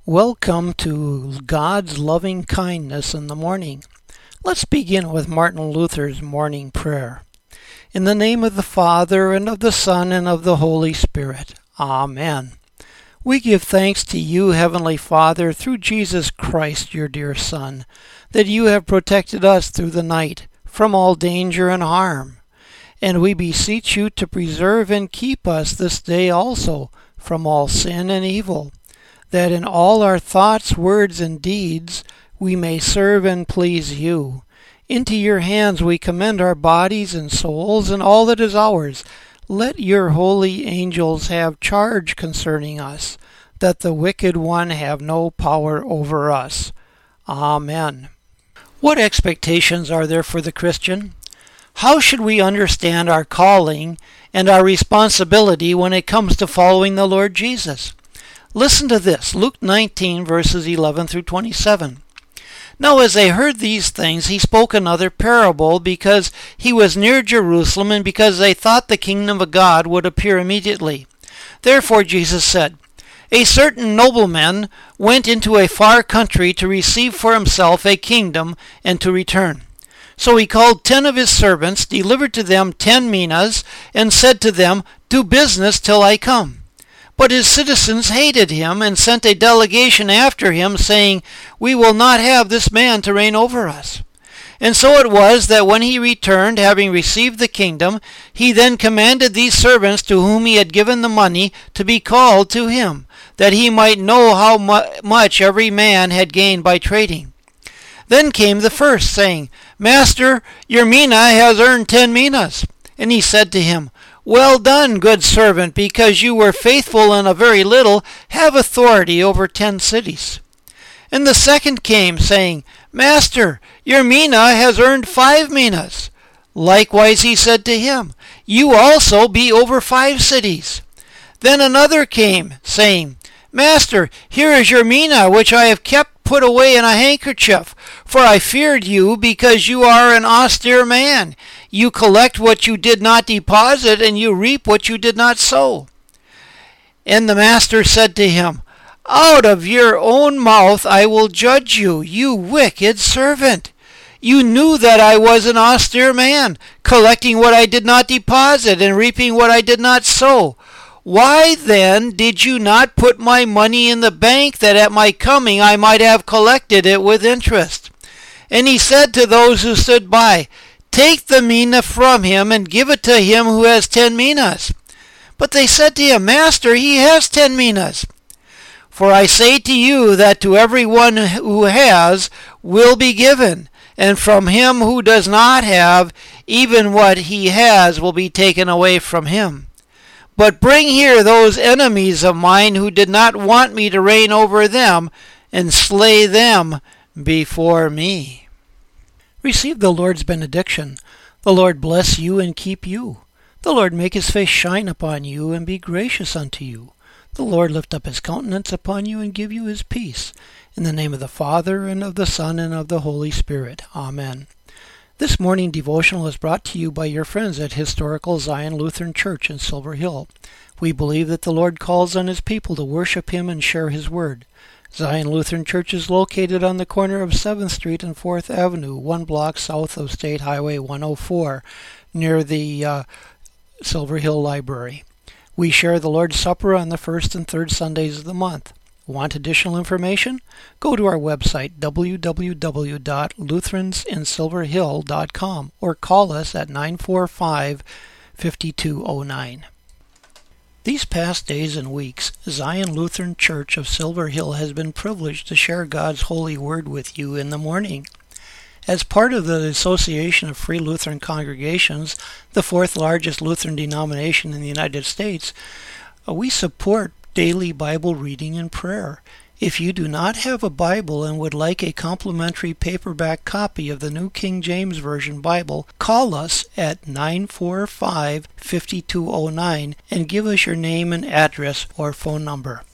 Welcome to God's loving kindness in the morning. Let's begin with Martin Luther's morning prayer. In the name of the Father, and of the Son, and of the Holy Spirit. Amen. We give thanks to you, Heavenly Father, through Jesus Christ, your dear Son, that you have protected us through the night from all danger and harm. And we beseech you to preserve and keep us this day also from all sin and evil, that in all our thoughts, words, and deeds we may serve and please you. Into your hands we commend our bodies and souls and all that is ours. Let your holy angels have charge concerning us, that the wicked one have no power over us. Amen. What expectations are there for the Christian? How should we understand our calling and our responsibility when it comes to following the Lord Jesus? Listen to this, Luke 19, verses 11 through 27. Now as they heard these things, he spoke another parable, because he was near Jerusalem, and because they thought the kingdom of God would appear immediately. Therefore Jesus said, A certain nobleman went into a far country to receive for himself a kingdom, and to return. So he called 10 of his servants, delivered to them 10 minas, and said to them, Do business till I come. But his citizens hated him, and sent a delegation after him, saying, We will not have this man to reign over us. And so it was that when he returned, having received the kingdom, he then commanded these servants to whom he had given the money to be called to him, that he might know how much every man had gained by trading. Then came the first, saying, Master, your mina has earned 10 minas. And he said to him, Well done, good servant, because you were faithful in a very little, have authority over 10 cities. And the second came, saying, Master, your mina has earned 5 minas. Likewise he said to him, You also be over 5 cities. Then another came, saying, Master, here is your mina, which I have kept put away in a handkerchief, for I feared you, because you are an austere man. You collect what you did not deposit, and you reap what you did not sow. And the master said to him, Out of your own mouth I will judge you, you wicked servant. You knew that I was an austere man, collecting what I did not deposit, and reaping what I did not sow. Why then did you not put my money in the bank, that at my coming I might have collected it with interest? And he said to those who stood by, Take the mina from him, and give it to him who has 10 minas. But they said to him, Master, he has 10 minas. For I say to you that to every one who has will be given, and from him who does not have, even what he has will be taken away from him. But bring here those enemies of mine who did not want me to reign over them, and slay them before me. Receive the Lord's benediction. The Lord bless you and keep you. The Lord make his face shine upon you and be gracious unto you. The Lord lift up his countenance upon you and give you his peace. In the name of the Father, and of the Son, and of the Holy Spirit. Amen. This morning devotional is brought to you by your friends at Historical Zion Lutheran Church in Silver Hill. We believe that the Lord calls on his people to worship him and share his word. Zion Lutheran Church is located on the corner of 7th Street and 4th Avenue, 1 block south of State Highway 104, near the Silver Hill Library. We share the Lord's Supper on the first and third Sundays of the month. Want additional information? Go to our website, www.lutheransinsilverhill.com, or call us at 945-5209. These past days and weeks, Zion Lutheran Church of Silver Hill has been privileged to share God's holy word with you in the morning. As part of the Association of Free Lutheran Congregations, the 4th largest Lutheran denomination in the United States, we support daily Bible reading and prayer. If you do not have a Bible and would like a complimentary paperback copy of the New King James Version Bible, call us at 945-5209 and give us your name and address or phone number.